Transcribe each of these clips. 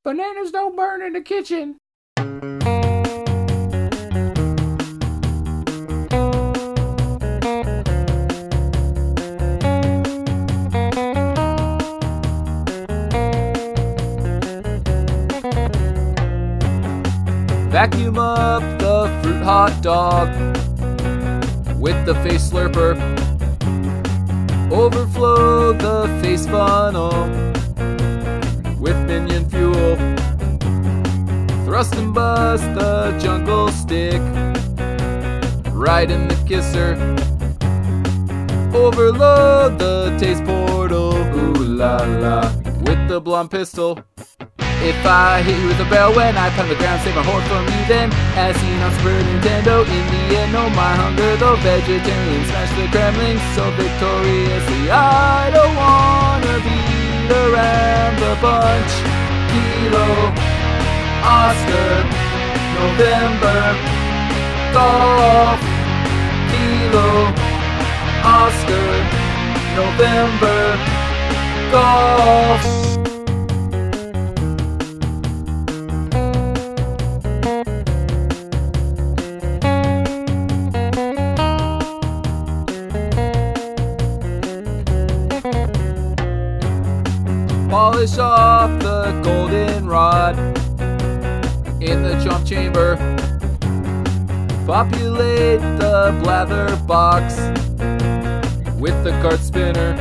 Bananas don't burn in the kitchen. Vacuum up the fruit hot dog with the face slurper. Overflow the face funnel with minion fuel. Thrust and bust the jungle stick right in the kisser. Overload the taste portal, ooh la la, with the blonde pistol. If I hit you with a barrel when I pound the ground, save my horde from you then. As seen on Super Nintendo, in the end, know my hunger. The vegetarian smash the Kremlin so victoriously. I don't wanna beat around the bunch. Kilo, Oscar, November, golf. Kilo, Oscar, November, golf. Polish off the goldenrod in the chomp chamber. Populate the blather box with the cart spinner.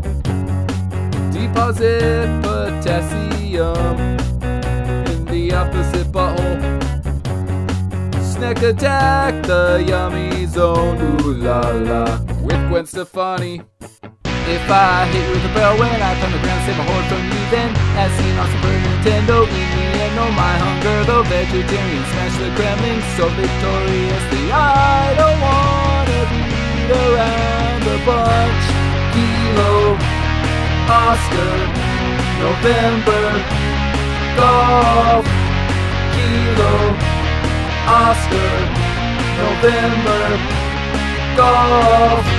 Deposit potassium in the opposite butthole. Snack attack the yummy zone, ooh la la, with Gwen Stefani. If I hit you with a barrel when I pound the ground, save my horde from you then. As seen on Super Nintendo, in the end, know my hunger. The vegetarian smash the Kremlin so victoriously. I don't wanna beat around the bunch. Kilo, Oscar, November, golf. Kilo, Oscar, November, golf.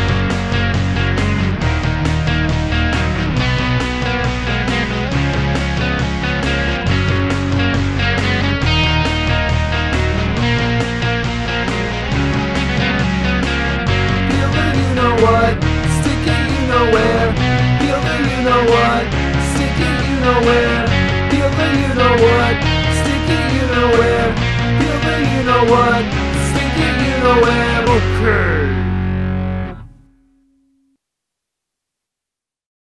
What? Stick it, you know where. Feel the you know what. Stick it, you know where. Feel the you know what. Stick it, you know where. Feel the you know what. Stick it, you know where. Okay.